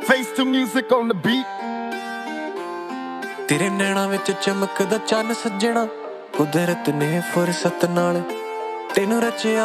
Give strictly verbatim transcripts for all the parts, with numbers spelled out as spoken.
face to music on the beat. तेरे नैना विच चमकदा चन्न सज्जणा, कुदरत ने फुरसत नाल तेनू रचिया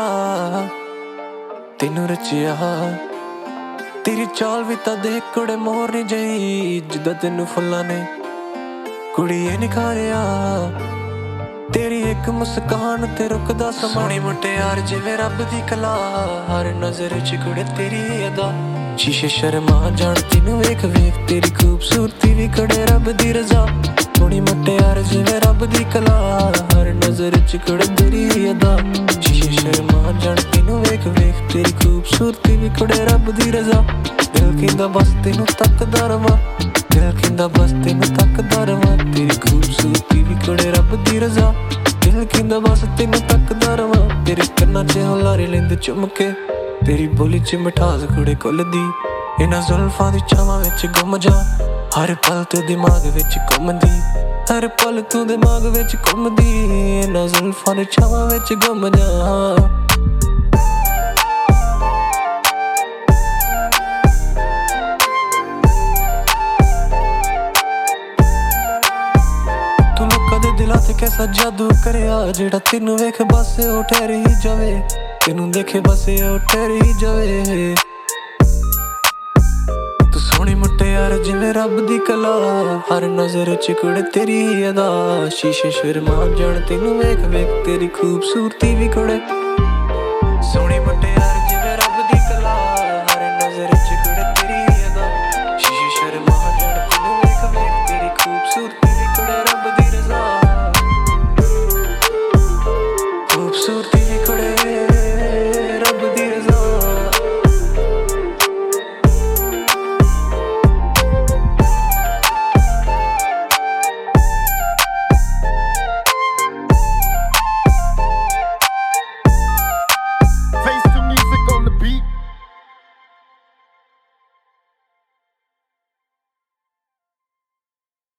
तेनू रचिया। तेरी चाल भी तां देख कुड़े मोरनी जई, जिद्दां तेनू फुल्लां ने कुड़िए निखारिया। तेरी एक मुस्कान ते रुकदा समा, सोहणी मुटियार जिवें रब दी कला, हर नजर च कुड़े तेरी अदा। शीशे शर्मा जान तेनू वेख वेख, तेरी खूबसूरती भी कुड़े रब दी रज़ा। सोहणी मुटियार जिवें रब दी कला, हर नजर च कुड़े तेरी अदा। शीशे शर्मा जान तेनू वेख वेख, तेरी खूबसूरती भी कुड़े रब दी रज़ा। दिल कींदा बस तेनू तकदा रवां, दिल कींदा बस तेनू तकदा रवां। तेरी खूबसूरती भी कुड़े रब दी रज़ा, दिल कींदा बस तेनू तकदा रवां। तेरे कन्नां च हुलारे लैंदे चुमके, तेरी बोली च मिठास कुड़े घुलदी। इन्हां जुल्फां दी छावां विच गुम जा, हर पल तू दिमाग विच घुमदी, हर पल तू दिमाग विच घुमदी। इन्हां जुल्फां दी छावां विच गुम जा। दिलां ते कैसा जादू करिया, जेड़ा तेनू वेख बस ओ ठहर ही जावे, तेनू देखे बस ओ ठहर ही जावे। तू सोहणी मुटियार जिवें रब दी कला, हर नजर च कुड़े तेरी अदा। शीशे शर्मा जान तेनू वेख वेख, तेरी खूबसूरती भी कुड़े